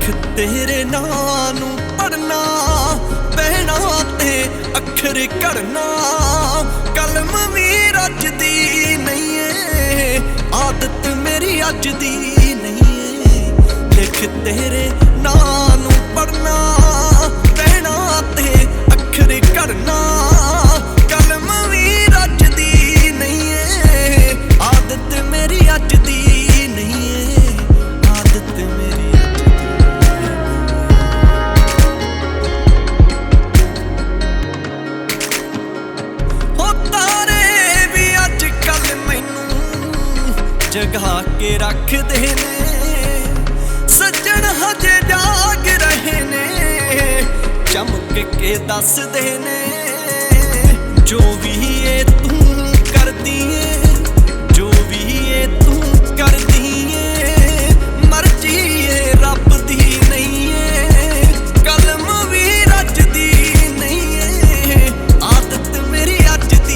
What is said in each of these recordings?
लिख तेरे नां नूं पढ़ना बहना ते अखर करना कलम भी रचदी नहीं है आदत मेरी अज दी नहीं है लिख तेरे नां नूं पढ़ना बहना ते अखर करना कलम भी रचदी नहीं है आदत मेरी अज दी नहीं है आदत मेरी जगा के रख दे ने सज्जन हजे जाग रहे ने चमक के दस दे ने जो भी ये तू कर दिए जो भी ये तू कर दिए मर्जी ये रब दी नहीं है कलम भी रचदी नहीं है आदत मेरी अज दी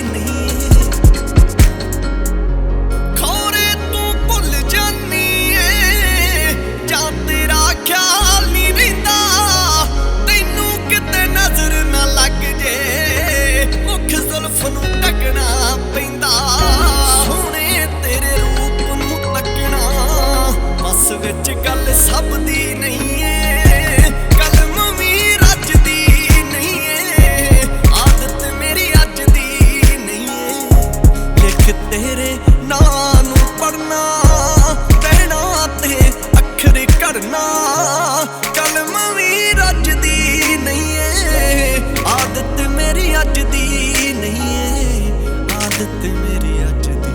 गल सब दी नहीं है कलम भी रचदी नहीं है आदत मेरी अज दी नहीं है लिख तेरे नां नूं पढ़ना बहना ते अखर करना कलम भी रचदी नहीं है आदत मेरी अज दी नहीं है आदत मेरी अज दी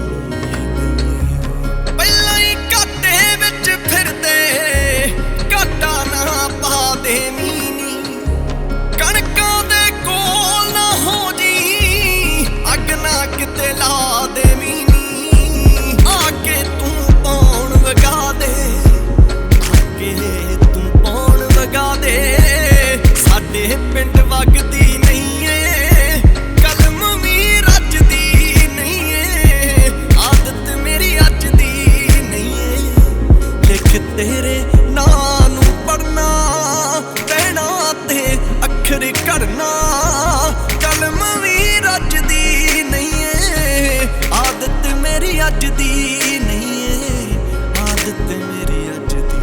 पिंड वगदी नहीं है कलम भी रचदी नहीं है आदत मेरी अज दी नहीं है लिख तेरे नां नूं पढ़ना बहना ते अखर करना कलम भी रचदी नहीं है आदत मेरी अज दी नहीं है आदत मेरी अज दी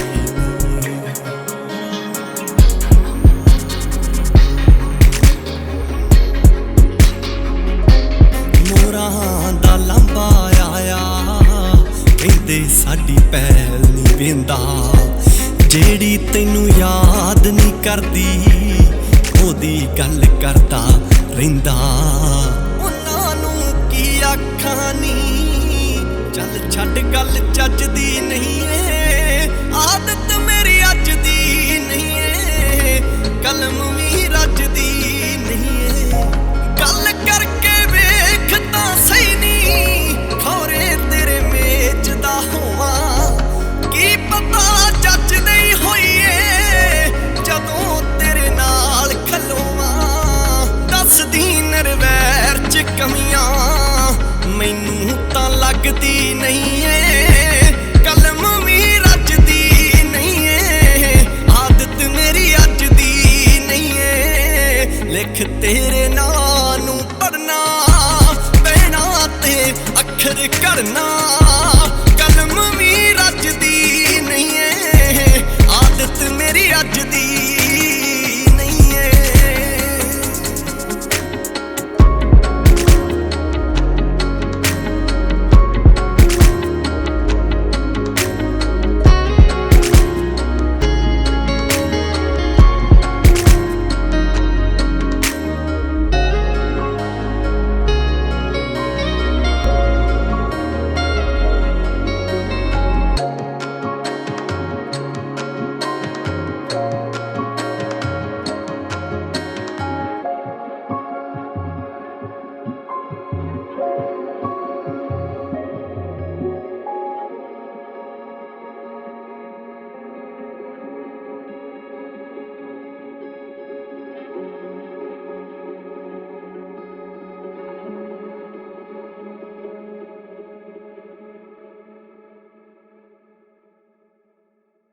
दा लंबा आया कहंदे साडी पहल नहीं वेंदा जेड़ी तैनू याद नहीं करदी ओदी गल करदा रहिंदा उन्हां नूं की आखां नी चल छड्ड गल चजदी नहीं है